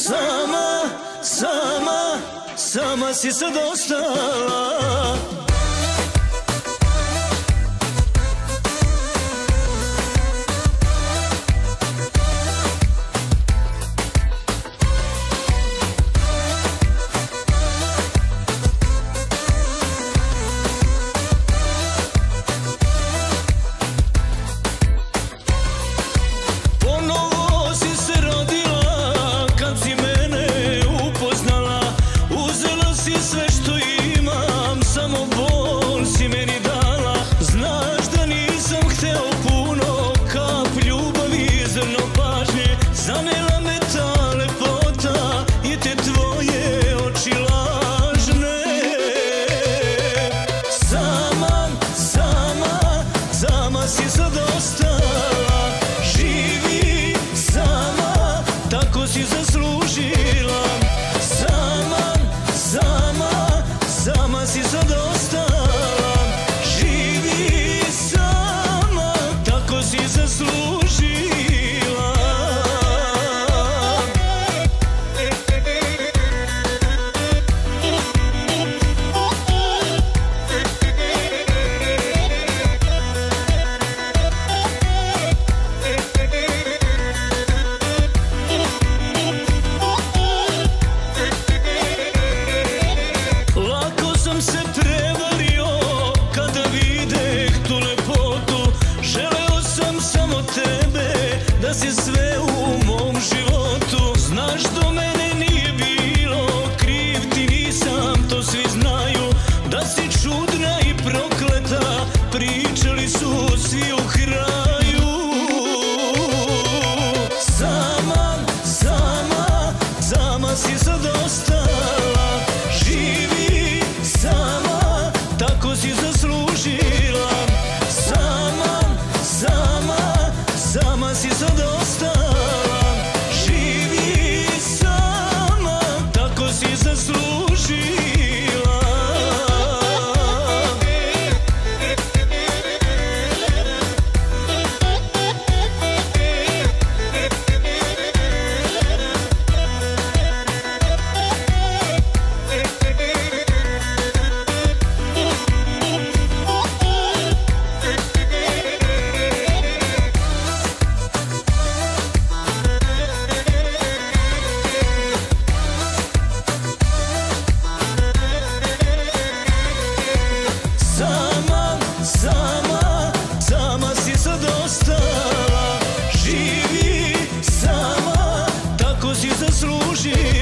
Sama si sad ostala. Ponovo si se rodila kad si mene upoznala. Uzela si sve što imam, samo bol si meni dala. Znaš da nisam hteo puno, kap ljubavi, zrno pažnje. Zanela me ta lepota i te tvoje oči lažne. Sama si sad ostala. Živi sama, tako si zaslužila. Sama si sad ostala. Živi sama, tako si zaslužila. Lako sam se prevario kada videh tu lepotu. Želeo sam samo tebe, da si sve u mom životu. Znaš do mene nije bilo, kriv ti nisam, to svi znaju. Da si čudna i prokleta, pričali su svi u kraju. Sama si sad ostala. Živi sama, tako si zaslužila. Sama si sad ostala. Živi sama, tako si zaslužila. Sama si sad ostala. Živi sama, tako si zaslužila.